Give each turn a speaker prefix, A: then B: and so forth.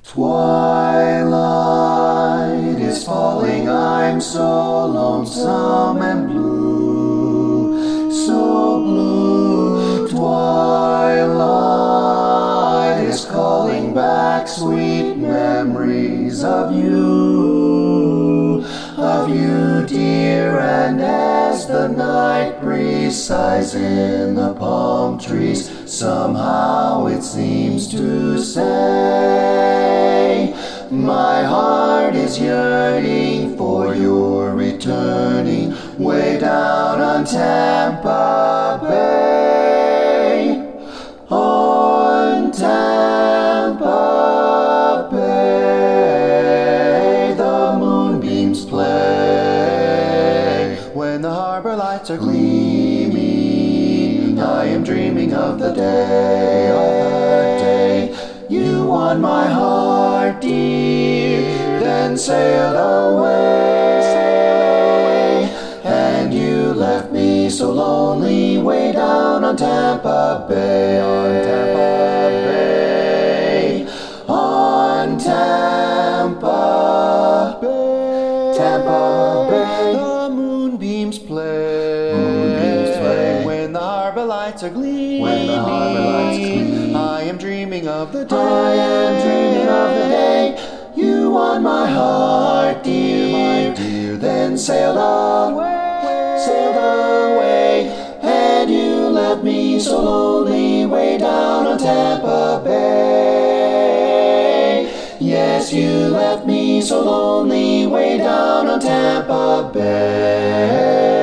A: Twilight is falling, I'm so lonesome and blue, so blue. Twilight is calling back sweet memories of you, dear. And as the night breeze sighs in the palm trees, somehow it seems to say, my heart is yearning for your returning way down on Tampa Bay, on Tampa Bay. The moonbeams play when the harbor lights are gleaming. I am dreaming of the day, you won my heart, dear, then sailed away, and you left me so lonely way down on Tampa Bay, on Tampa Bay, on Tampa Bay, Tampa Bay. The moonbeams play, when the harbor lights are gleaming. I am dreaming of the day, you won my heart, dear, my dear, then sailed away, and you left me so lonely way down on Tampa Bay. Yes, you left me so lonely way down on Tampa Bay.